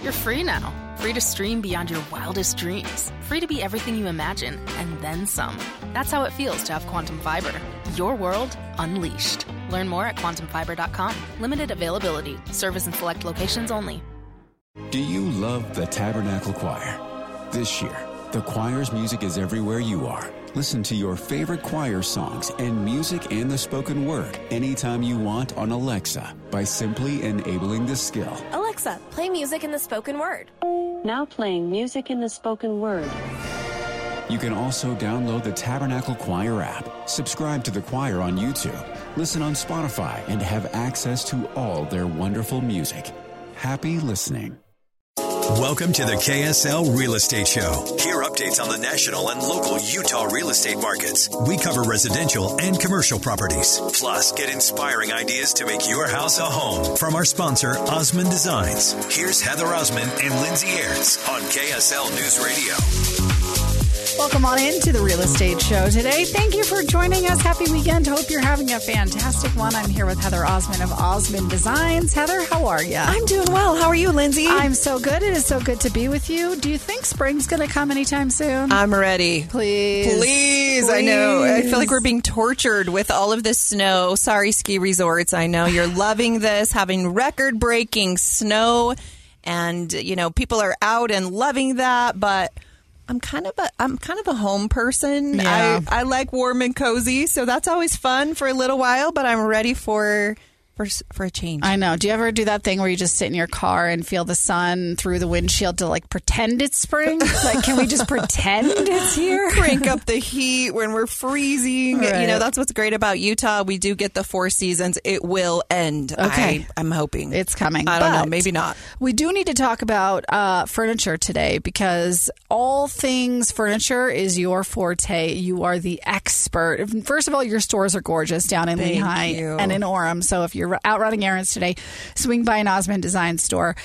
You're free now. Free to stream beyond your wildest dreams. Free to be everything you imagine, and then some. That's how it feels to have Quantum Fiber. Your world unleashed. Learn more at quantumfiber.com. Limited availability. Service in select locations only. Do you love the Tabernacle Choir? This year, the choir's music is everywhere you are. Listen to your favorite choir songs and music and the spoken word anytime you want on Alexa by simply enabling the skill. Alexa, play music in the spoken word. Now playing music in the spoken word. You can also download the Tabernacle Choir app, subscribe to the choir on YouTube, listen on Spotify, and have access to all their wonderful music. Happy listening. Welcome to the KSL Real Estate Show. Hear updates on the national and local Utah real estate markets. We cover residential and commercial properties. Plus, get inspiring ideas to make your house a home from our sponsor, Osmond Designs. Here's Heather Osmond and Lindsay Airts on KSL News Radio. Welcome on into the Real Estate Show today. Thank you for joining us. Happy weekend. Hope you're having a fantastic one. I'm here with Heather Osmond of Osmond Designs. Heather, how are you? I'm doing well. How are you, Lindsay? I'm so good. It is so good to be with you. Do you think spring's going to come anytime soon? I'm ready. Please. I know. I feel like we're being tortured with all of this snow. Sorry, ski resorts. I know you're loving this, having record-breaking snow. And, you know, people are out and loving that, but I'm kind of a home person. Yeah. I like warm and cozy, so that's always fun for a little while, but I'm ready for a change. I know. Do you ever do that thing where you just sit in your car and feel the sun through the windshield to like pretend it's spring? Like, can we just pretend it's here? Crank up the heat when we're freezing. Right. You know, that's what's great about Utah. We do get the 4 seasons. It will end. Okay. I'm hoping. It's coming. I don't know. But Maybe not. We do need to talk about furniture today because all things furniture is your forte. You are the expert. First of all, your stores are gorgeous down in Thank Lehigh you. and in Orem. So if you're out running errands today, swing by an Osmond Design store.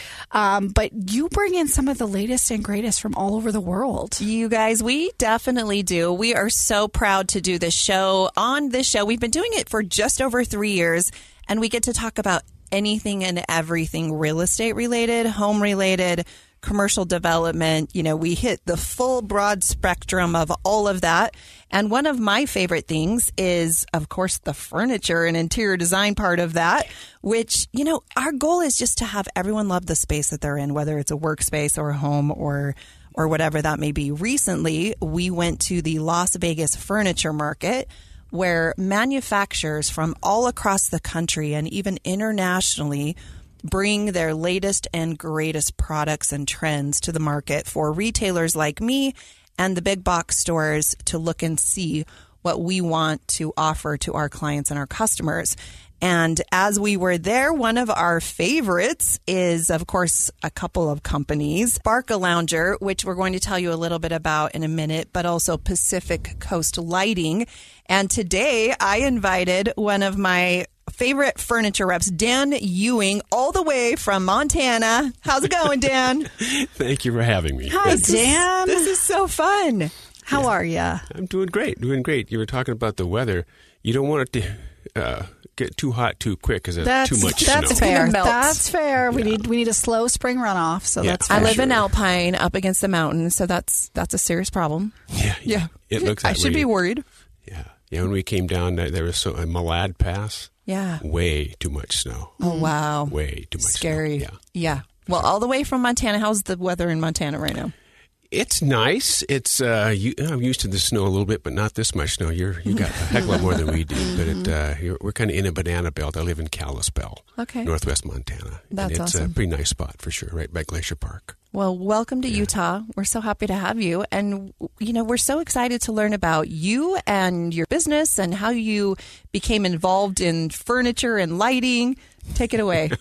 But you bring in some of the latest and greatest from all over the world. You guys, we definitely do. We are so proud to do this show. On this show, we've been doing it for just over 3 years, and we get to talk about anything and everything real estate related, home related, commercial development. You know, we hit the full broad spectrum of all of that. And one of my favorite things is, of course, the furniture and interior design part of that, which, you know, our goal is just to have everyone love the space that they're in, whether it's a workspace or a home or whatever that may be. Recently, we went to the Las Vegas furniture market, where manufacturers from all across the country and even internationally bring their latest and greatest products and trends to the market for retailers like me and the big box stores to look and see what we want to offer to our clients and our customers. And as we were there, one of our favorites is, of course, a couple of companies, Barca Lounger, which we're going to tell you a little bit about in a minute, but also Pacific Coast Lighting. And today I invited one of my favorite furniture reps, Dan Ewing, all the way from Montana. How's it going, Dan? Thank you for having me. Hi, Dan. This is so fun. How are you? I'm doing great. You were talking about the weather. You don't want it to get too hot too quick because it's too much snow. That's fair. It melts. That's fair. Yeah. We need a slow spring runoff, so Yeah. that's fair. I live sure. in Alpine, up against the mountains, so that's a serious problem. Yeah. It looks that I should way. be worried. Yeah. When we came down, there was a Malad Pass. Yeah. Way too much snow. Oh, wow. Way too much Scary. snow. Yeah. Well, all the way from Montana. How's the weather in Montana right now? It's nice. It's I'm used to the snow a little bit, but not this much snow. You got a heck of a lot more than we do. But we're kind of in a banana belt. I live in Kalispell, Okay. northwest Montana. That's and it's awesome. a pretty nice spot for sure, right by Glacier Park. Well, welcome to Utah. We're so happy to have you. And, you know, we're so excited to learn about you and your business and how you became involved in furniture and lighting. Take it away.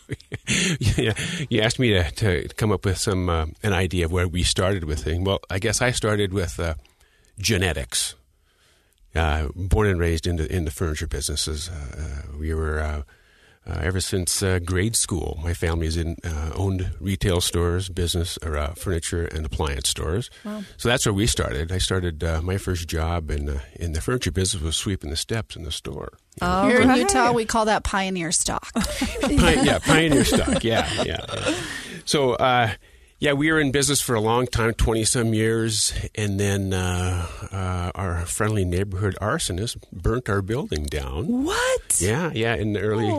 Yeah, you asked me to come up with some an idea of where we started with things. Well, I guess I started with genetics. Born and raised in the furniture businesses. We were ever since grade school. My family's owned retail stores, business or furniture and appliance stores. Wow. So that's where we started. I started my first job in the furniture business was sweeping the steps in the store. Here in Utah, we call that pioneer stock. Pioneer stock. Yeah. So, Yeah, we were in business for a long time, 20-some years, and then our friendly neighborhood arsonist burnt our building down. What? Yeah, in the early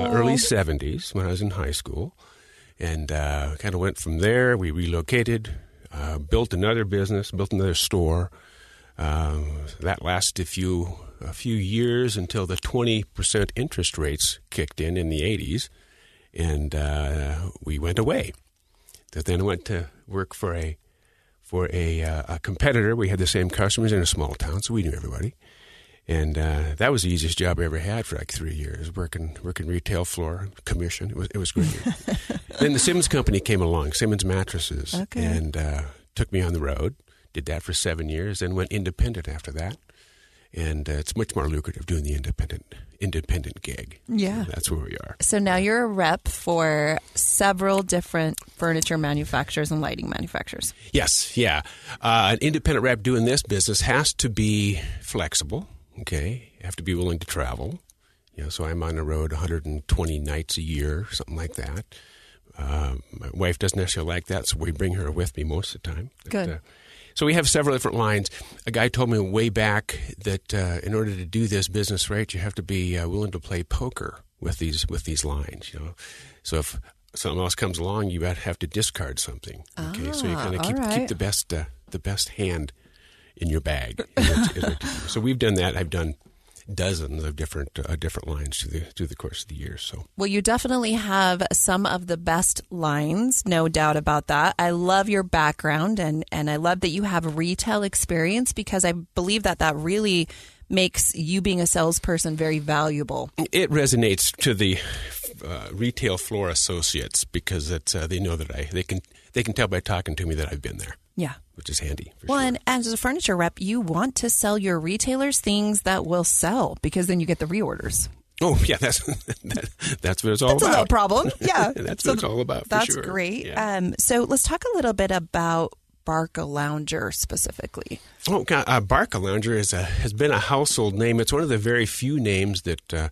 70s when I was in high school. And kind of went from there. We relocated, built another business, built another store. That lasted a few years until the 20% interest rates kicked in the 80s, and we went away. Then I went to work for a competitor. We had the same customers in a small town, so we knew everybody. And that was the easiest job I ever had for like 3 years, working retail floor, commission. It was great. Then the Simmons Company came along, Simmons Mattresses, and took me on the road. Did that for 7 years, then went independent after that. And it's much more lucrative doing the independent gig. Yeah. That's where we are. So now you're a rep for several different furniture manufacturers and lighting manufacturers. Yes, yeah. An independent rep doing this business has to be flexible, okay? You have to be willing to travel. So I'm on the road 120 nights a year, something like that. My wife doesn't necessarily like that, so we bring her with me most of the time. Good. So we have several different lines. A guy told me way back that in order to do this business right, you have to be willing to play poker with these lines. So if something else comes along, you have to discard something. Okay, so you kind of keep the best hand in your bag. So we've done that. I've done dozens of different lines through the course of the year. So, well, you definitely have some of the best lines, no doubt about that. I love your background, and I love that you have retail experience, because I believe that really makes you being a salesperson very valuable. It resonates to the retail floor associates, because they know that they can tell by talking to me that I've been there. Yeah. Which is handy. Well, sure. And as a furniture rep, you want to sell your retailers things that will sell, because then you get the reorders. Oh, yeah, that's what it's all about. That's a no problem. Yeah. That's what it's all about, for that's sure. That's great. Yeah. So let's talk a little bit about Barcalounger specifically. Oh, God, Barcalounger has been a household name. It's one of the very few names that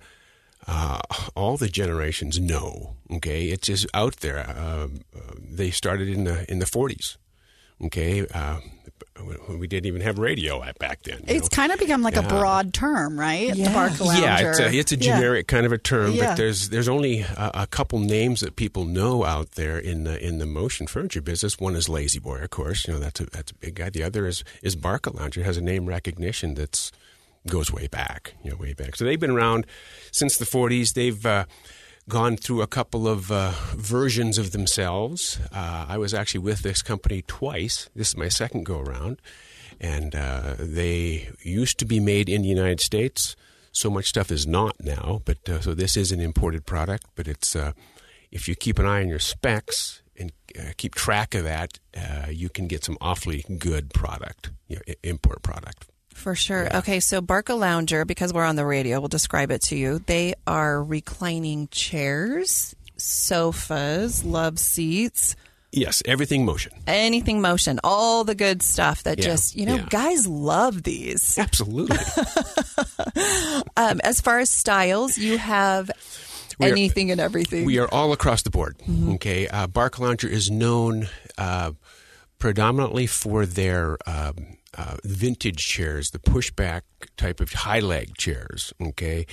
all the generations know. Okay, it's just out there. They started in the 40s. Okay, we didn't even have radio back then. It's kind of become like a broad term, right? Yeah. The Barcalounger. Yeah, it's a generic kind of a term, Yeah. but there's only a couple names that people know out there in the motion furniture business. One is Lazy Boy, of course. That's a big guy. The other is Barcalounger. It has a name recognition that's goes way back. Way back. So they've been around since the 40s. They've gone through a couple of versions of themselves. I was actually with this company twice. This is my second go-around. And they used to be made in the United States. So much stuff is not now. But so this is an imported product. But it's if you keep an eye on your specs and keep track of that, you can get some awfully good product, import product. For sure. Yeah. Okay, so Barcalounger, because we're on the radio, we'll describe it to you. They are reclining chairs, sofas, love seats. Yes, everything motion. Anything motion, all the good stuff that guys love these. Absolutely. As far as styles, you have anything and everything. We are all across the board. Mm-hmm. Okay, Barcalounger is known predominantly for their vintage chairs, the pushback type of high leg chairs. Okay,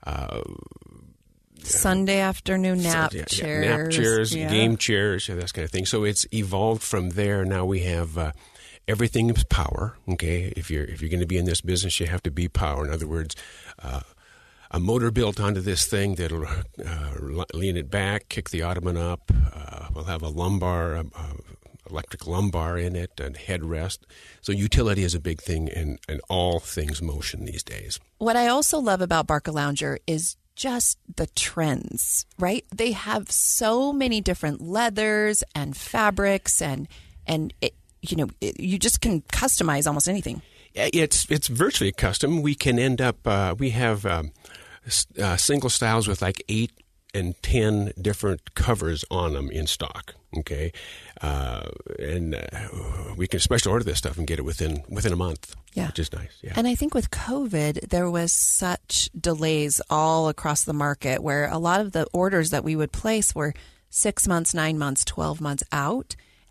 Sunday afternoon nap chairs, nap chairs, game chairs, that kind of thing. So it's evolved from there. Now we have everything is power. Okay, if you're going to be in this business, you have to be power. In other words, a motor built onto this thing that'll lean it back, kick the ottoman up. We'll have a lumbar. Electric lumbar in it and headrest. So utility is a big thing in all things motion these days. What I also love about Barcalounger is just the trends, right? They have so many different leathers and fabrics and you just can customize almost anything. It's virtually custom. We can end up, we have single styles with like 8 and 10 different covers on them in stock. Okay, and we can special order this stuff and get it within a month. Yeah, which is nice. Yeah, and I think with COVID, there was such delays all across the market where a lot of the orders that we would place were 6 months, 9 months, 12 months out.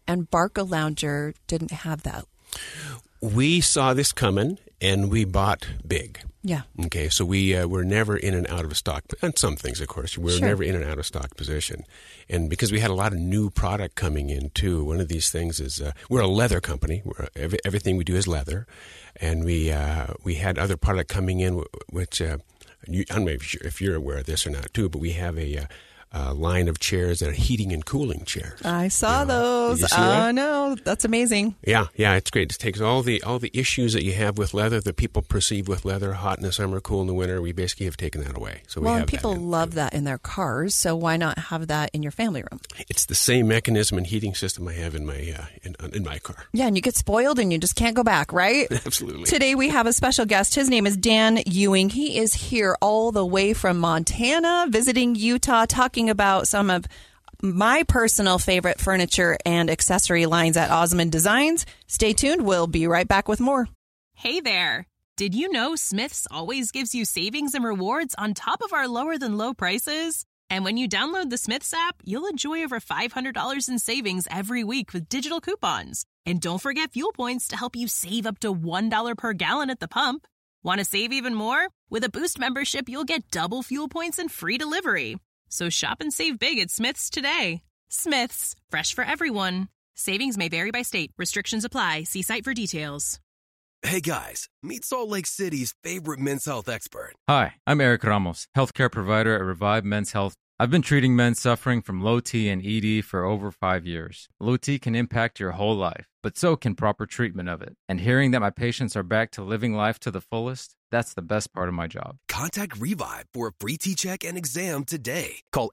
and Barcalounger didn't have that. We saw this coming, and we bought big. Yeah. Okay, so we were never in and out of a stock, and some things, of course, we were never in and out of stock position. And because we had a lot of new product coming in, too, one of these things is we're a leather company. Everything we do is leather. And we had other product coming in, which I don't know if you're aware of this or not, too, but we have a line of chairs that are heating and cooling chairs. I saw those. Did you see that? No, that's amazing. Yeah, it's great. It takes all the issues that you have with leather that people perceive with leather, hot in the summer, cool in the winter. We basically have taken that away. So and people love that in their cars. So why not have that in your family room? It's the same mechanism and heating system I have in my in my car. Yeah, and you get spoiled and you just can't go back, right? Absolutely. Today we have a special guest. His name is Dan Ewing. He is here all the way from Montana, visiting Utah, talking about some of my personal favorite furniture and accessory lines at Osmond Designs. Stay tuned. We'll be right back with more. Hey there. Did you know Smith's always gives you savings and rewards on top of our lower than low prices? And when you download the Smith's app, you'll enjoy over $500 in savings every week with digital coupons. And don't forget fuel points to help you save up to $1 per gallon at the pump. Want to save even more? With a Boost membership, you'll get double fuel points and free delivery. So shop and save big at Smith's today. Smith's, fresh for everyone. Savings may vary by state. Restrictions apply. See site for details. Hey guys, meet Salt Lake City's favorite men's health expert. Hi, I'm Eric Ramos, healthcare provider at Revive Men's Health. I've been treating men suffering from low T and ED for over 5 years. Low T can impact your whole life, but so can proper treatment of it. And hearing that my patients are back to living life to the fullest, that's the best part of my job. Contact Revive for a free T-check and exam today. Call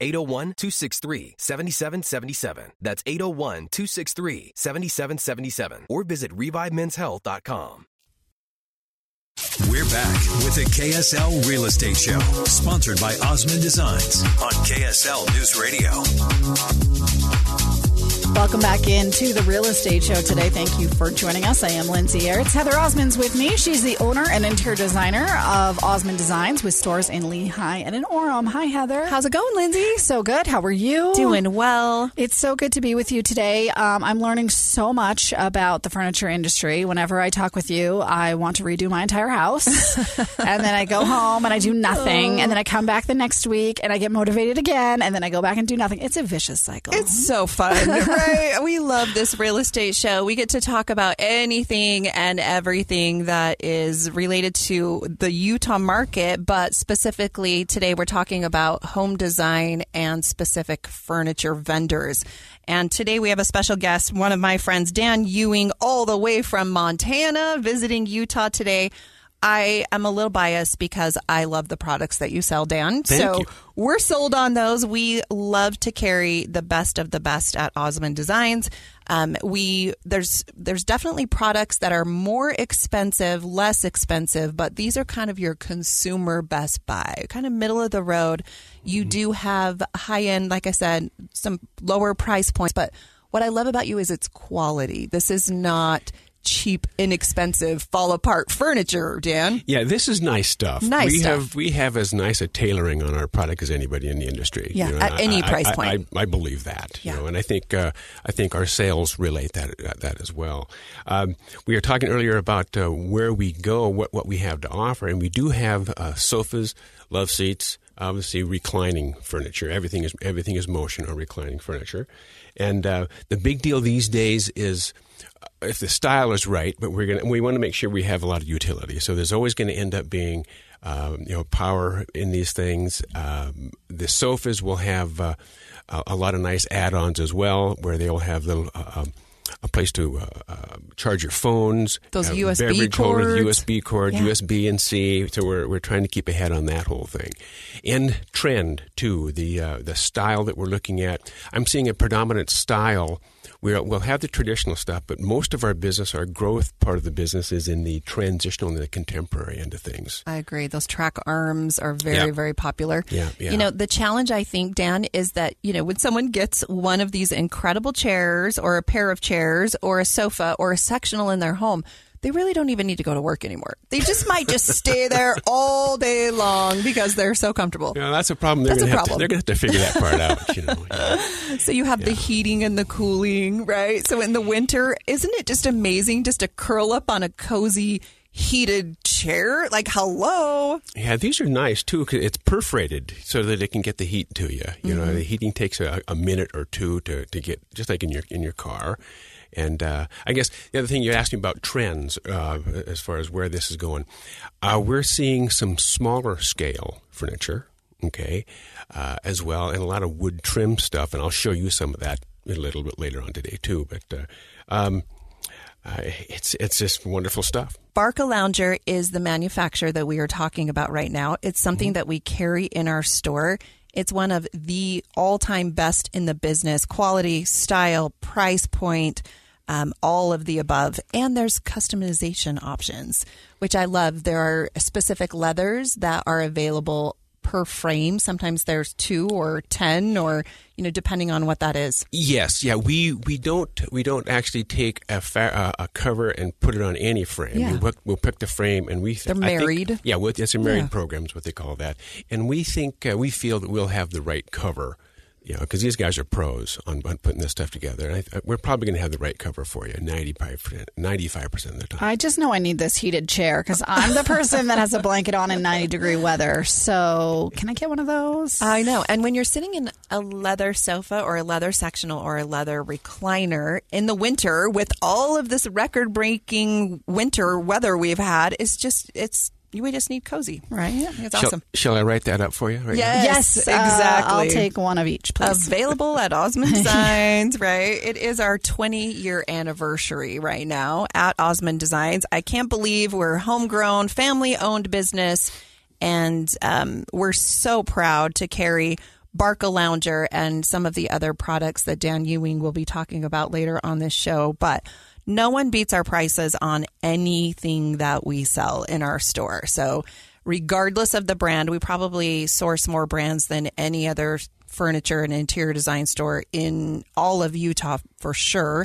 801-263-7777. That's 801-263-7777. Or visit ReviveMen'sHealth.com. We're back with the KSL Real Estate Show, sponsored by Osmond Designs on KSL News Radio. Welcome back into the Real Estate Show today. Thank you for joining us. I am Lindsay Aerts. Heather Osmond's with me. She's the owner and interior designer of Osmond Designs with stores in Lehigh and in Orem. Hi, Heather. How's it going, Lindsay? So good. How are you? Doing well. It's so good to be with you today. I'm learning so much about the furniture industry. Whenever I talk with you, I want to redo my entire house. And then I go home and I do nothing. And then I come back the next week and I get motivated again. And then I go back and do nothing. It's a vicious cycle. It's so fun, right? We love this real estate show. We get to talk about anything and everything that is related to the Utah market, but specifically today we're talking about home design and specific furniture vendors. And today we have a special guest, one of my friends, Dan Ewing, all the way from Montana, visiting Utah today. I am a little biased because I love the products that you sell, Dan. Thank you. We're sold on those. We love to carry the best of the best at Osmond Designs. There's definitely products that are more expensive, less expensive, but these are kind of your consumer best buy, kind of middle of the road. You do have high end, like I said, some lower price points, but what I love about you is its quality. This is not cheap, inexpensive, fall apart furniture, Dan. Yeah, this is nice stuff. We have as nice a tailoring on our product as anybody in the industry. Yeah, at any price point. I believe that. Yeah. And I think our sales relate that as well. We were talking earlier about where we go, what we have to offer, and we do have sofas, love seats, obviously reclining furniture. Everything is motion or reclining furniture, and the big deal these days is, if the style is right, but we want to make sure we have a lot of utility. So there's always going to end up being, power in these things. The sofas will have a lot of nice add-ons as well, where they'll have little a place to charge your phones. Those USB beverage cords. Holder, USB cord, Yeah. USB and C. So we're trying to keep ahead on that whole thing. And trend too, the style that we're looking at. I'm seeing a predominant style. We'll have the traditional stuff, but most of our business, our growth part of the business, is in the transitional and the contemporary end of things. I agree. Those track arms are very, very popular. Yeah. The challenge, I think, Dan, is that, when someone gets one of these incredible chairs or a pair of chairs or a sofa or a sectional in their home, they really don't even need to go to work anymore. They just might just stay there all day long because they're so comfortable. Yeah, that's a problem. They're going to have to figure that part out. So you have the heating and the cooling, right? So in the winter, isn't it just amazing just to curl up on a cozy heated chair? Like, hello. Yeah, these are nice too because it's perforated so that it can get the heat to you. You know, the heating takes a minute or two to get, just like in your car. And I guess the other thing you asked me about trends as far as where this is going, we're seeing some smaller scale furniture, okay, as well, and a lot of wood trim stuff. And I'll show you some of that a little bit later on today too. But it's just wonderful stuff. Barcalounger is the manufacturer that we are talking about right now. It's something that we carry in our store. It's one of the all-time best in the business. Quality, style, price point, all of the above. And there's customization options, which I love. There are specific leathers that are available per frame. Sometimes there's 2 or 10 or, depending on what that is. Yes. Yeah. We don't actually take a cover and put it on any frame. Yeah. We'll pick the frame and they're married. It's a married program is what they call that. And we think, we feel that we'll have the right cover, because these guys are pros on putting this stuff together. And we're probably going to have the right cover for you 95% of the time. I just know I need this heated chair because I'm the person that has a blanket on in 90-degree weather. So can I get one of those? I know. And when you're sitting in a leather sofa or a leather sectional or a leather recliner in the winter with all of this record-breaking winter weather we've had, we just need cozy, right? Yeah, it's awesome. Shall I write that up for you? Right yes, now? Exactly. I'll take one of each, please. Available at Osmond Designs, right? It is our 20-year anniversary right now at Osmond Designs. I can't believe we're homegrown, family-owned business, and we're so proud to carry Barcalounger and some of the other products that Dan Ewing will be talking about later on this show. But no one beats our prices on anything that we sell in our store. So regardless of the brand, we probably source more brands than any other furniture and interior design store in all of Utah for sure.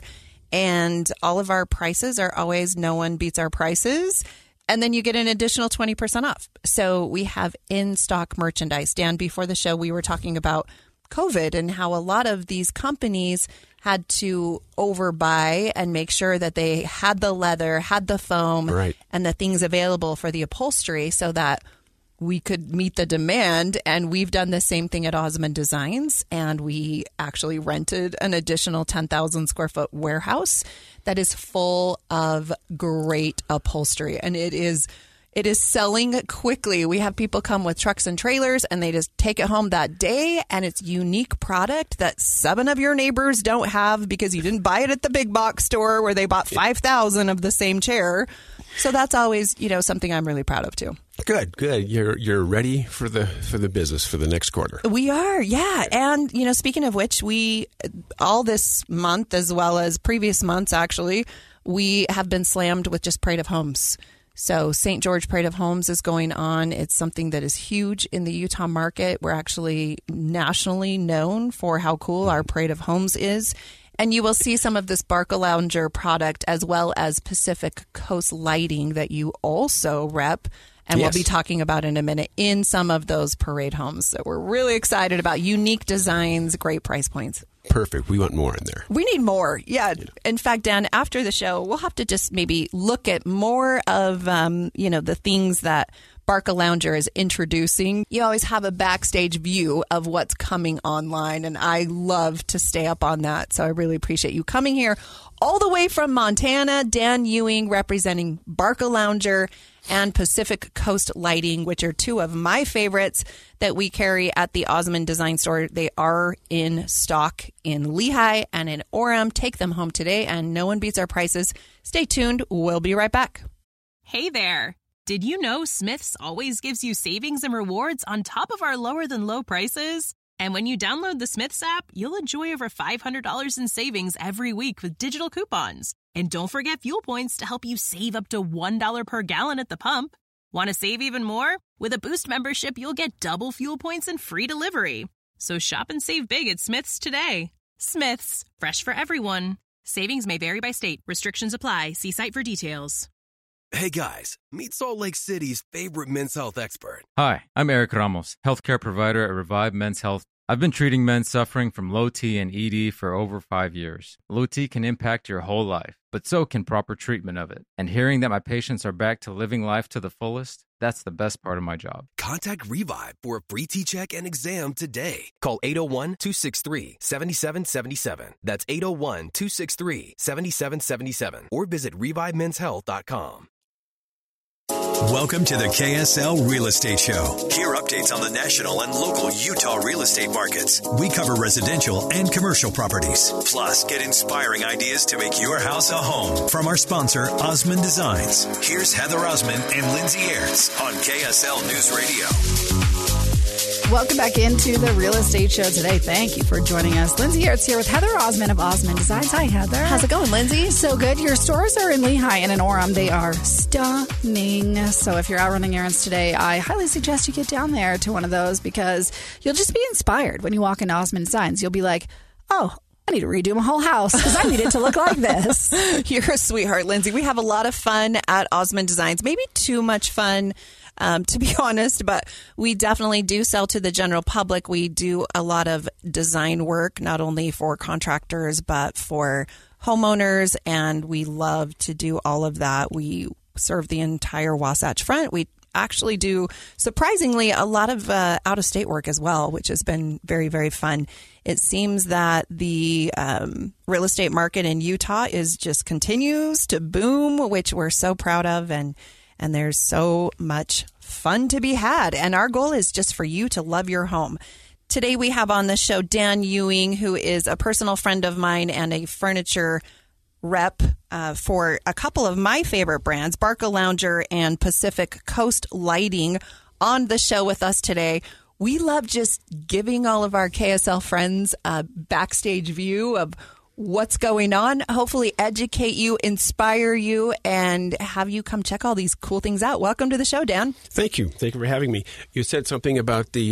And all of our prices are always no one beats our prices. And then you get an additional 20% off. So we have in-stock merchandise. Dan, before the show, we were talking about COVID and how a lot of these companies had to overbuy and make sure that they had the leather, had the foam, right, and the things available for the upholstery so that we could meet the demand. And we've done the same thing at Osmond Designs. And we actually rented an additional 10,000 square foot warehouse that is full of great upholstery. And it is selling quickly. We have people come with trucks and trailers and they just take it home that day. And it's unique product that 7 of your neighbors don't have because you didn't buy it at the big box store where they bought 5,000 of the same chair. So that's always, something I'm really proud of too. Good. You're ready for the business for the next quarter. We are, yeah. And, speaking of which, we, all this month as well as previous months, actually, we have been slammed with just Parade of Homes. So St. George Parade of Homes is going on. It's something that is huge in the Utah market. We're actually nationally known for how cool our Parade of Homes is. And you will see some of this Barcalounger product as well as Pacific Coast Lighting that you also rep. And yes, we'll be talking about in a minute in some of those parade homes. So we're really excited about unique designs, great price points. Perfect. We want more in there. We need more. Yeah. In fact, Dan, after the show, we'll have to just maybe look at more of, the things that Barcalounger is introducing. You always have a backstage view of what's coming online, and I love to stay up on that. So I really appreciate you coming here all the way from Montana. Dan Ewing representing Barcalounger and Pacific Coast Lighting, which are 2 of my favorites that we carry at the Osmond Design Store. They are in stock in Lehigh and in Orem. Take them home today, and no one beats our prices. Stay tuned. We'll be right back. Hey there. Did you know Smith's always gives you savings and rewards on top of our lower than low prices? And when you download the Smith's app, you'll enjoy over $500 in savings every week with digital coupons. And don't forget fuel points to help you save up to $1 per gallon at the pump. Want to save even more? With a Boost membership, you'll get double fuel points and free delivery. So shop and save big at Smith's today. Smith's, fresh for everyone. Savings may vary by state. Restrictions apply. See site for details. Hey guys, meet Salt Lake City's favorite men's health expert. Hi, I'm Eric Ramos, healthcare provider at Revive Men's Health. I've been treating men suffering from low T and ED for over 5 years. Low T can impact your whole life, but so can proper treatment of it. And hearing that my patients are back to living life to the fullest, that's the best part of my job. Contact Revive for a free T-check and exam today. Call 801-263-7777. That's 801-263-7777. Or visit ReviveMen'sHealth.com. Welcome to the KSL Real Estate Show. Hear updates on the national and local Utah real estate markets. We cover residential and commercial properties. Plus, get inspiring ideas to make your house a home from our sponsor, Osmond Designs. Here's Heather Osmond and Lindsay Ayers on KSL News Radio. Welcome back into the Real Estate Show today. Thank you for joining us. Lindsay Ayers here with Heather Osmond of Osmond Designs. Hi, Heather. How's it going, Lindsay? So good. Your stores are in Lehi and in Orem. They are stunning. So if you're out running errands today, I highly suggest you get down there to one of those because you'll just be inspired when you walk into Osmond Designs. You'll be like, oh, I need to redo my whole house because I need it to look like this. You're a sweetheart, Lindsay. We have a lot of fun at Osmond Designs. Maybe too much fun, to be honest, but we definitely do sell to the general public. We do a lot of design work, not only for contractors, but for homeowners, and we love to do all of that. We serve the entire Wasatch Front. We actually do, surprisingly, a lot of out-of-state work as well, which has been very, very fun. It seems that the real estate market in Utah just continues to boom, which we're so proud of, and there's so much fun to be had. And our goal is just for you to love your home. Today we have on the show Dan Ewing, who is a personal friend of mine and a furniture rep for a couple of my favorite brands, Barca Lounger and Pacific Coast Lighting, on the show with us today. We love just giving all of our KSL friends a backstage view of what's going on, hopefully educate you, inspire you, and have you come check all these cool things out. Welcome to the show, Dan. Thank you. Thank you for having me. You said something about the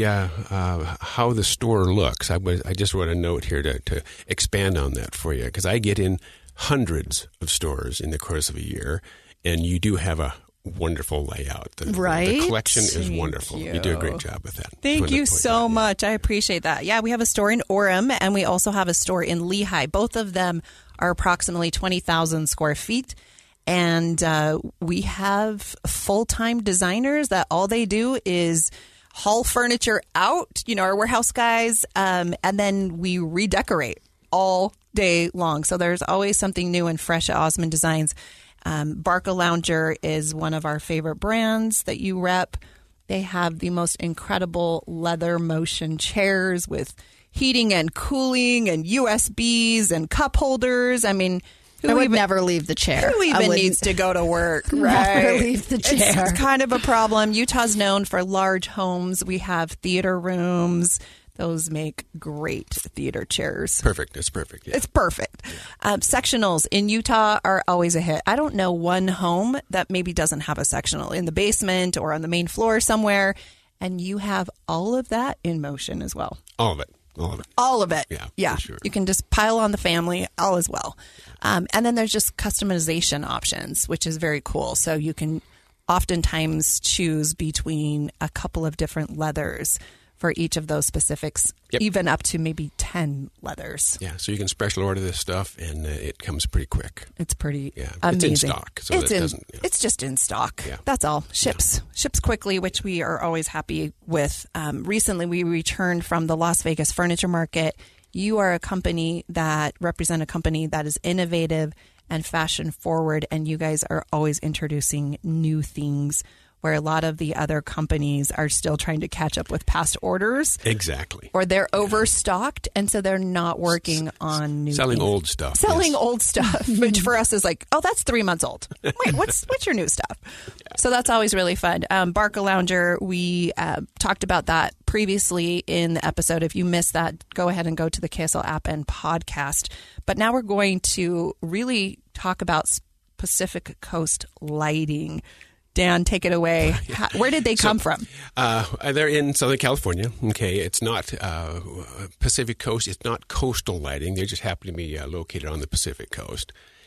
how the store looks. I just wrote a note here to expand on that for you, because I get in hundreds of stores in the course of a year, and you do have a wonderful layout. Right. The collection is wonderful. You do a great job with that. Thank you so much. I appreciate that. Yeah, we have a store in Orem, and we also have a store in Lehi. Both of them are approximately 20,000 square feet. And we have full-time designers that all they do is haul furniture out, our warehouse guys, and then we redecorate all day long. So there's always something new and fresh at Osmond Designs. Barca Lounger is one of our favorite brands that you rep. They have the most incredible leather motion chairs with heating and cooling and USBs and cup holders. I mean, I would never leave the chair. Who even needs to go to work, right? Never leave the chair. It's kind of a problem. Utah's known for large homes. We have theater rooms. Those make great theater chairs. Perfect. It's perfect. Yeah. It's perfect. Yeah. Sectionals in Utah are always a hit. I don't know one home that maybe doesn't have a sectional in the basement or on the main floor somewhere. And you have all of that in motion as well. All of it. All of it. Yeah. For sure. You can just pile on the family all as well. And then there's just customization options, which is very cool. So you can oftentimes choose between a couple of different leathers for each of those specifics, even up to maybe 10 leathers. Yeah, so you can special order this stuff, and it comes pretty quick. It's pretty amazing. It's in stock. So it's just in stock. Yeah. That's all. Ships quickly, which we are always happy with. Recently, we returned from the Las Vegas Furniture Market. You are a company that represent a company that is innovative and fashion forward, and you guys are always introducing new things, where a lot of the other companies are still trying to catch up with past orders. Exactly. Or they're overstocked, and so they're not working on new Selling things. old stuff. Selling old stuff, which for us is like, oh, that's 3 months old. Wait, what's your new stuff? Yeah. So that's always really fun. Barca Lounger, we talked about that previously in the episode. If you missed that, go ahead and go to the KSL app and podcast. But now we're going to really talk about Pacific Coast Lighting. Dan, take it away. Where did they come from? They're in Southern California. Okay, it's not Pacific Coast. It's not coastal lighting. They just happen to be located on the Pacific Coast.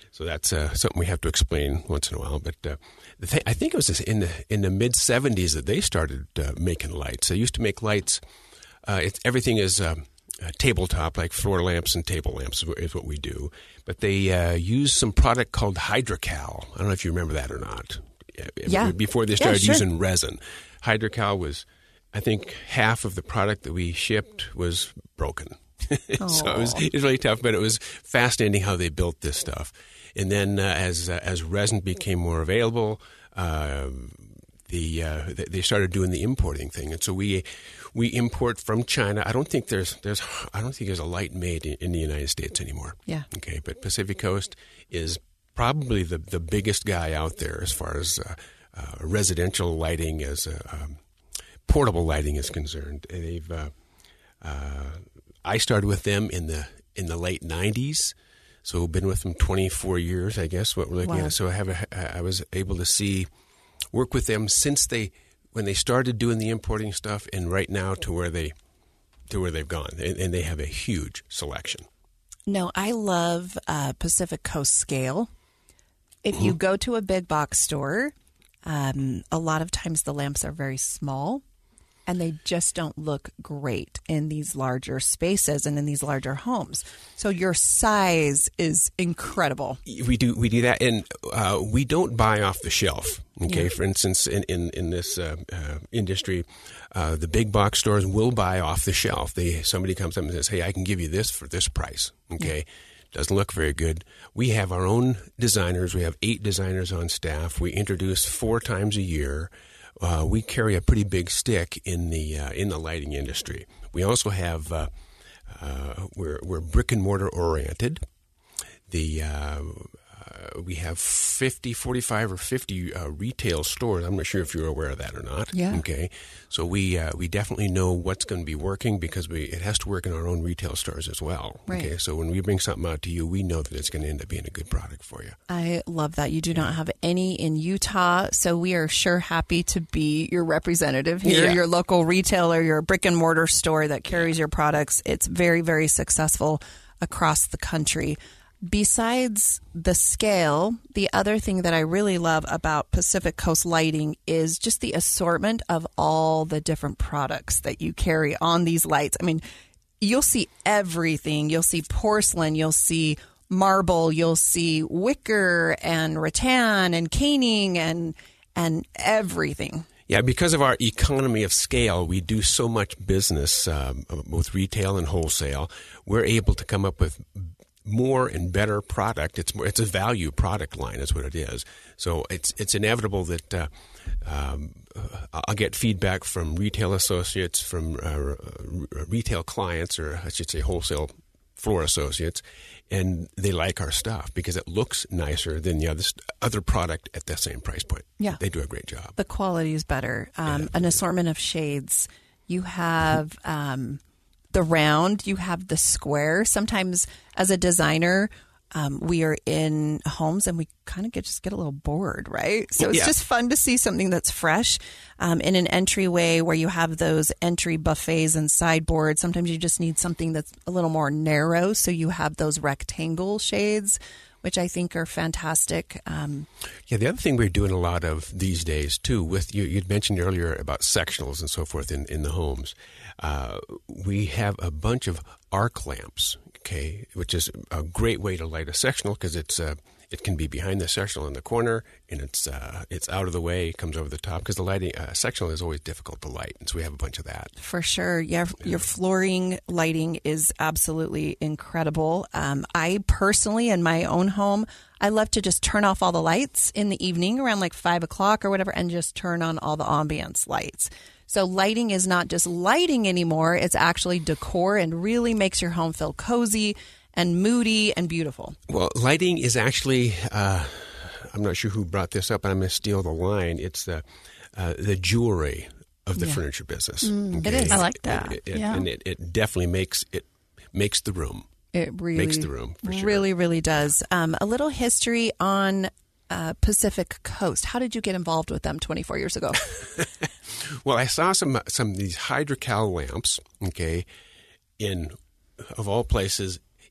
So that's something we have to explain once in a while. But I think it was in the mid '70s that they started making lights. They used to make lights. Everything is tabletop, like floor lamps and table lamps is what we do. But they use some product called Hydrocal. I don't know if you remember that or not. Yeah. Before they started using resin, Hydrocal was, I think, half of the product that we shipped was broken. So it was really tough, but it was fascinating how they built this stuff. And then as resin became more available, they started doing the importing thing, and so we import from China. I don't think there's a light made in the United States anymore. Yeah. Okay, but Pacific Coast is probably the biggest guy out there as far as residential lighting, as portable lighting is concerned. They've I started with them in the late '90s, so been with them 24 years, I guess. What we're looking at. So I was able to work with them since when they started doing the importing stuff, and right now to where they've gone, and they have a huge selection. No, I love Pacific Coast scale. If you go to a big box store, a lot of times the lamps are very small, and they just don't look great in these larger spaces and in these larger homes. So your size is incredible. We do that, and we don't buy off the shelf. Okay, yeah. For instance, in this industry, the big box stores will buy off the shelf. Somebody comes up and says, "Hey, I can give you this for this price." Okay. Yeah. Doesn't look very good. We have our own designers. We have 8 designers on staff. We introduce 4 times a year. We carry a pretty big stick in the lighting industry. We also have we're brick and mortar oriented. We have 45 or 50 retail stores. I'm not sure if you're aware of that or not. Yeah. Okay. So we definitely know what's going to be working because it has to work in our own retail stores as well. Right. Okay. So when we bring something out to you, we know that it's going to end up being a good product for you. I love that. You do not have any in Utah, so we are sure happy to be your representative here, your local retailer, your brick and mortar store that carries your products. It's very, very successful across the country. Besides the scale, the other thing that I really love about Pacific Coast Lighting is just the assortment of all the different products that you carry on these lights. I mean, you'll see everything. You'll see porcelain, you'll see marble, you'll see wicker and rattan and caning and everything. Yeah, because of our economy of scale, we do so much business, both retail and wholesale. We're able to come up with more and better product. It's a value product line is what it is. So it's inevitable that I'll get feedback from retail associates, from retail clients, or I should say wholesale floor associates, and they like our stuff because it looks nicer than the other product at the same price point. Yeah. They do a great job. The quality is better. An assortment of shades. You have the round, you have the square. Sometimes as a designer, we are in homes and we kind of just get a little bored, right? So it's just fun to see something that's fresh in an entryway where you have those entry buffets and sideboards. Sometimes you just need something that's a little more narrow. So you have those rectangle shades, which I think are fantastic. The other thing we're doing a lot of these days, too, with you'd mentioned earlier about sectionals and so forth in the homes. We have a bunch of arc lamps, okay, which is a great way to light a sectional because it can be behind the sectional in the corner, and it's out of the way, it comes over the top because the lighting sectional is always difficult to light, and so we have a bunch of that. For sure, yeah. Your flooring lighting is absolutely incredible. I personally, in my own home, I love to just turn off all the lights in the evening around like 5 o'clock or whatever, and just turn on all the ambiance lights. So lighting is not just lighting anymore; it's actually decor and really makes your home feel cozy and moody and beautiful. Well, lighting is actually, I'm not sure who brought this up, and I'm going to steal the line. It's the jewelry of the furniture business. Okay? It is. I like that. And it definitely makes the room. It really makes the room, for sure. Really, really does. A little history on Pacific Coast. How did you get involved with them 24 years ago? Well, I saw some of these Hydrocal lamps, okay, of all places,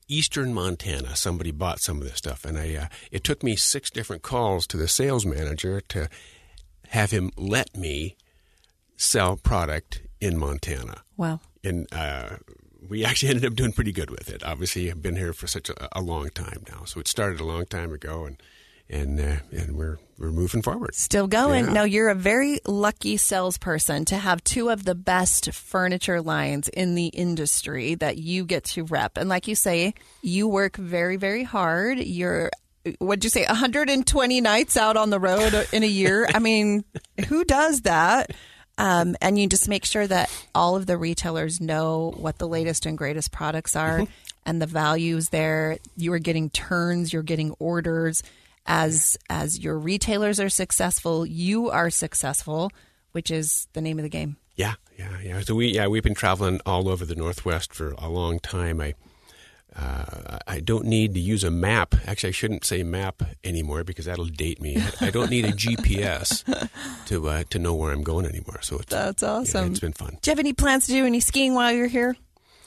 eastern Montana. Somebody bought some of this stuff, and it took me 6 different calls to the sales manager to have him let me sell product in Montana. Wow. And we actually ended up doing pretty good with it. Obviously, I've been here for such a long time now. So it started a long time ago, and we're moving forward. Still going. Yeah. Now, you're a very lucky salesperson to have 2 of the best furniture lines in the industry that you get to rep. And like you say, you work very, very hard. You're, what'd you say, 120 nights out on the road in a year? I mean, who does that? And you just make sure that all of the retailers know what the latest and greatest products are and the values there. You are getting turns, you're getting orders. As your retailers are successful, you are successful, which is the name of the game. Yeah. So we've been traveling all over the Northwest for a long time. I don't need to use a map. Actually, I shouldn't say map anymore because that'll date me. I don't need a GPS to know where I'm going anymore. So that's awesome. Yeah, it's been fun. Do you have any plans to do any skiing while you're here?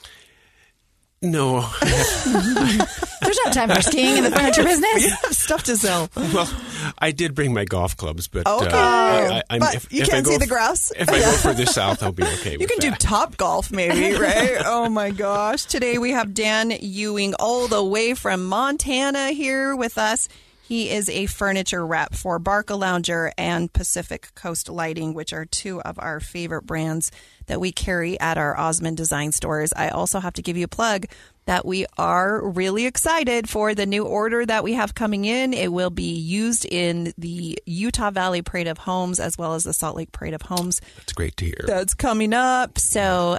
No. There's no time for skiing in the furniture business. You have stuff to sell. Well, I did bring my golf clubs, but okay. But you can't see the grass. If I go further south, I'll be okay with You can that. do Top Golf maybe, right? Oh, my gosh. Today we have Dan Ewing all the way from Montana here with us. He is a furniture rep for Barcalounger and Pacific Coast Lighting, which are 2 of our favorite brands that we carry at our Osmond Design stores. I also have to give you a plug that we are really excited for the new order that we have coming in. It will be used in the Utah Valley Parade of Homes as well as the Salt Lake Parade of Homes. That's great to hear. That's coming up. So,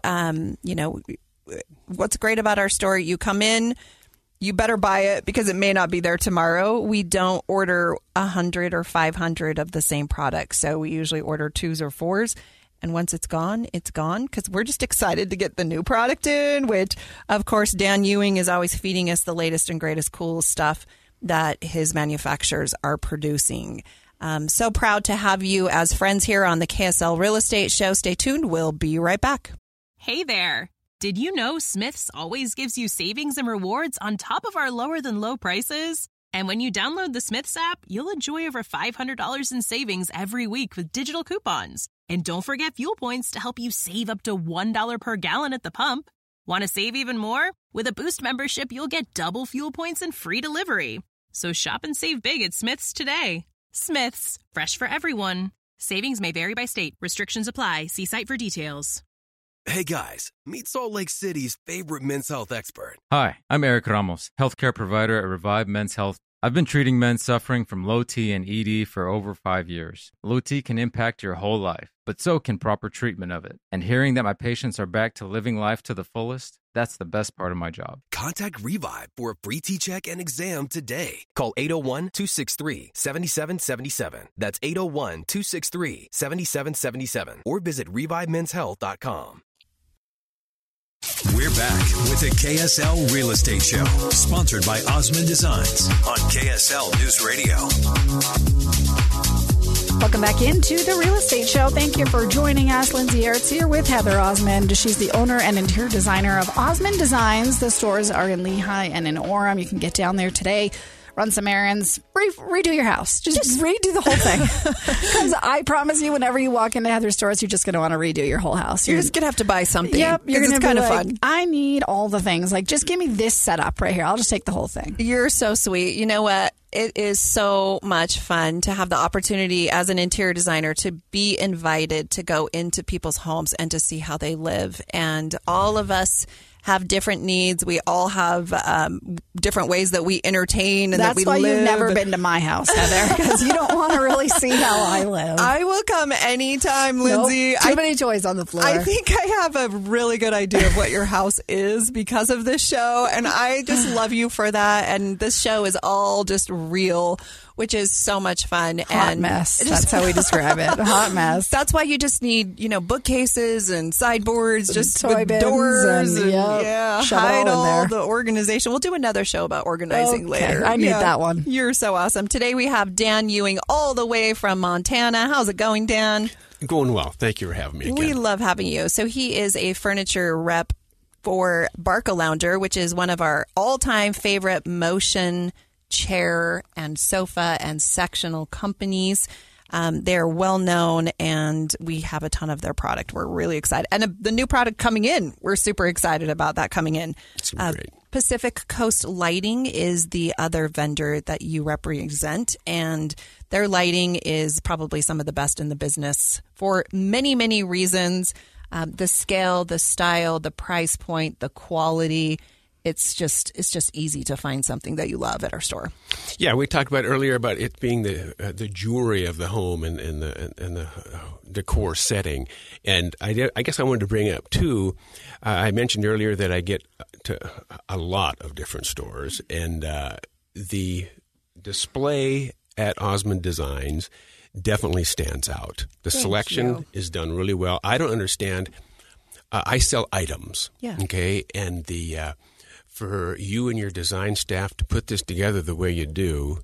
what's great about our store, you come in, you better buy it because it may not be there tomorrow. We don't order 100 or 500 of the same product. So we usually order 2s or 4s. And once it's gone because we're just excited to get the new product in, which, of course, Dan Ewing is always feeding us the latest and greatest cool stuff that his manufacturers are producing. So proud to have you as friends here on the KSL Real Estate Show. Stay tuned. We'll be right back. Hey there. Did you know Smith's always gives you savings and rewards on top of our lower than low prices? And when you download the Smith's app, you'll enjoy over $500 in savings every week with digital coupons. And don't forget fuel points to help you save up to $1 per gallon at the pump. Want to save even more? With a Boost membership, you'll get double fuel points and free delivery. So shop and save big at Smith's today. Smith's, fresh for everyone. Savings may vary by state. Restrictions apply. See site for details. Hey guys, meet Salt Lake City's favorite men's health expert. Hi, I'm Eric Ramos, healthcare provider at Revive Men's Health. I've been treating men suffering from low T and ED for over 5 years. Low T can impact your whole life, but so can proper treatment of it. And hearing that my patients are back to living life to the fullest, that's the best part of my job. Contact Revive for a free T-check and exam today. Call 801-263-7777. That's 801-263-7777. Or visit ReviveMen'sHealth.com. We're back with the KSL Real Estate Show, sponsored by Osmond Designs on KSL News Radio. Welcome back into the Real Estate Show. Thank you for joining us. Lindsay Ertz here with Heather Osmond. She's the owner and interior designer of Osmond Designs. The stores are in Lehigh and in Orem. You can get down there today, run some errands, redo your house. Just redo the whole thing. Because I promise you, whenever you walk into Heather's stores, you're just going to want to redo your whole house. You're just going to have to buy something. Yep. You're going to kind of like, fun. I need all the things. Like, just give me this setup right here. I'll just take the whole thing. You're so sweet. You know what? It is so much fun to have the opportunity as an interior designer to be invited to go into people's homes and to see how they live. And all of us have different needs. We all have different ways that we entertain and that we live. That's why you've never been to my house, Heather, because you don't want to really see how I live. I will come anytime, Lindsay. Nope, too many toys on the floor. I think I have a really good idea of what your house is because of this show, and I just love you for that. And this show is all just real, which is so much fun. Hot mess. That's how we describe it. Hot mess. That's why you just need, bookcases and sideboards, just toy with bins doors and hide all there. the organization. We'll do another show about organizing later. I need that one. You're so awesome. Today we have Dan Ewing all the way from Montana. How's it going, Dan? Going well. Thank you for having me again. We love having you. So he is a furniture rep for Barcalounger, which is one of our all-time favorite motion chair and sofa and sectional companies. They're well known, and we have a ton of their product. We're really excited. And the new product coming in, we're super excited about that coming in. Great. Pacific Coast Lighting is the other vendor that you represent, and their lighting is probably some of the best in the business for many, many reasons. The scale, the style, the price point, the quality. It's just easy to find something that you love at our store. Yeah, we talked about earlier about it being the jewelry of the home and the decor setting, and I guess I wanted to bring up too. I mentioned earlier that I get to a lot of different stores, and the display at Osmond Designs definitely stands out. The selection is done really well. I don't understand. I sell items, okay, and for you and your design staff to put this together the way you do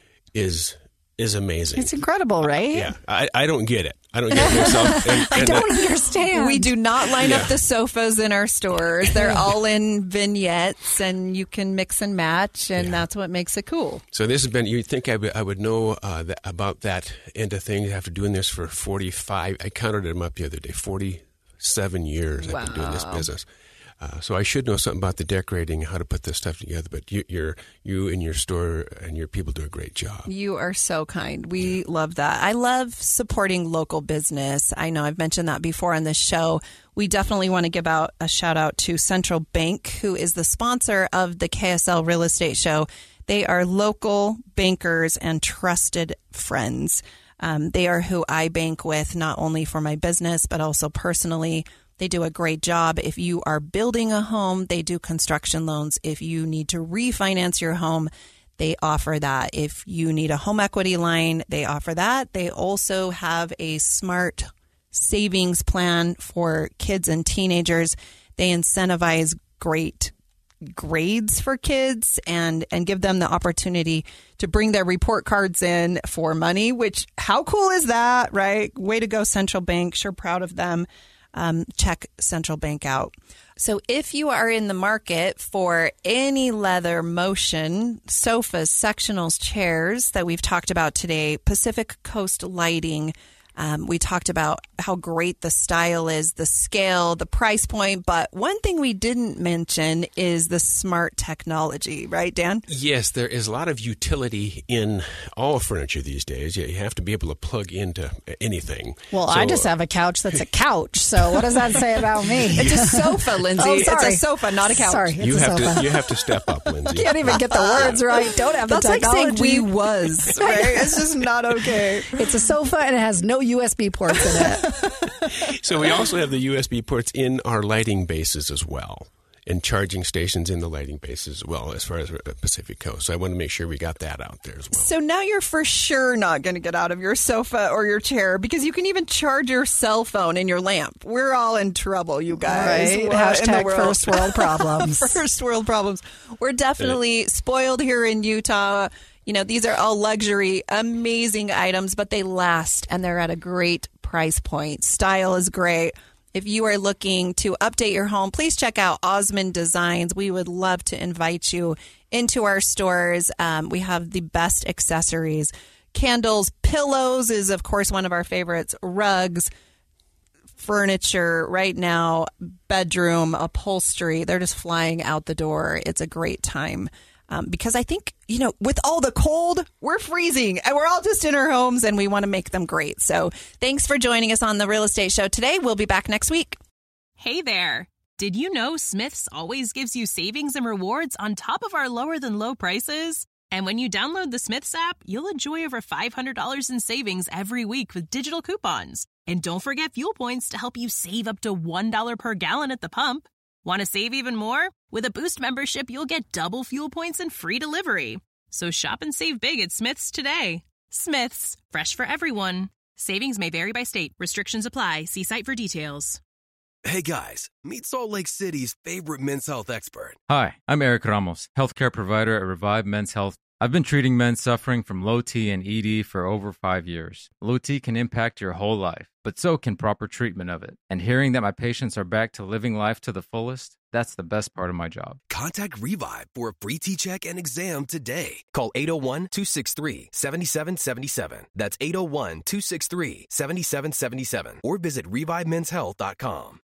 is amazing. It's incredible, right? Yeah. I don't get it. I don't get it myself. I don't understand. We do not line up the sofas in our stores. They're all in vignettes, and you can mix and match, and that's what makes it cool. So this has been, you'd think I would know about that end of things after doing this for 45, I counted them up the other day, 47 years I've been doing this business. So I should know something about the decorating, how to put this stuff together. But you and your store and your people do a great job. You are so kind. We love that. I love supporting local business. I know I've mentioned that before on this show. We definitely want to give out a shout out to Central Bank, who is the sponsor of the KSL Real Estate Show. They are local bankers and trusted friends. They are who I bank with, not only for my business, but also personally. They do a great job. If you are building a home, they do construction loans. If you need to refinance your home, they offer that. If you need a home equity line, they offer that. They also have a smart savings plan for kids and teenagers. They incentivize great grades for kids and give them the opportunity to bring their report cards in for money, which how cool is that, right? Way to go, Central Bank. Sure proud of them. Check Central Bank out. So if you are in the market for any leather motion, sofas, sectionals, chairs that we've talked about today, Pacific Coast Lighting, we talked about how great the style is, the scale, the price point. But one thing we didn't mention is the smart technology, right, Dan? Yes, there is a lot of utility in all furniture these days. You have to be able to plug into anything. Well, I just have a couch that's a couch. So what does that say about me? It's a sofa, Lindsay. Oh, sorry. It's a sofa, not a couch. Sorry, you have to step up, Lindsay. I can't even get the words right. Don't have the technology. That's like saying we was, right? It's just not okay. It's a sofa and it has no USB ports in it. So we also have the USB ports in our lighting bases as well, and charging stations in the lighting bases as well, as far as Pacific Coast. So I want to make sure we got that out there as well. So now you're for sure not going to get out of your sofa or your chair, because you can even charge your cell phone and your lamp. We're all in trouble, you guys. Right? Hashtag first world problems. First world problems. We're definitely spoiled here in Utah. You know, these are all luxury, amazing items, but they last and they're at a great price point. Style is great. If you are looking to update your home, please check out Osmond Designs. We would love to invite you into our stores. We have the best accessories. Candles, pillows is, of course, one of our favorites. Rugs, furniture right now, bedroom, upholstery. They're just flying out the door. It's a great time. Because I think, you know, with all the cold, we're freezing and we're all just in our homes and we want to make them great. So thanks for joining us on the Real Estate Show today. We'll be back next week. Hey there. Did you know Smith's always gives you savings and rewards on top of our lower than low prices? And when you download the Smith's app, you'll enjoy over $500 in savings every week with digital coupons. And don't forget fuel points to help you save up to $1 per gallon at the pump. Want to save even more? With a Boost membership, you'll get double fuel points and free delivery. So shop and save big at Smith's today. Smith's, fresh for everyone. Savings may vary by state. Restrictions apply. See site for details. Hey guys, meet Salt Lake City's favorite men's health expert. Hi, I'm Eric Ramos, healthcare provider at Revive Men's Health. I've been treating men suffering from low T and ED for over 5 years. Low T can impact your whole life, but so can proper treatment of it. And hearing that my patients are back to living life to the fullest, that's the best part of my job. Contact Revive for a free T-check and exam today. Call 801-263-7777. That's 801-263-7777. Or visit ReviveMen'sHealth.com.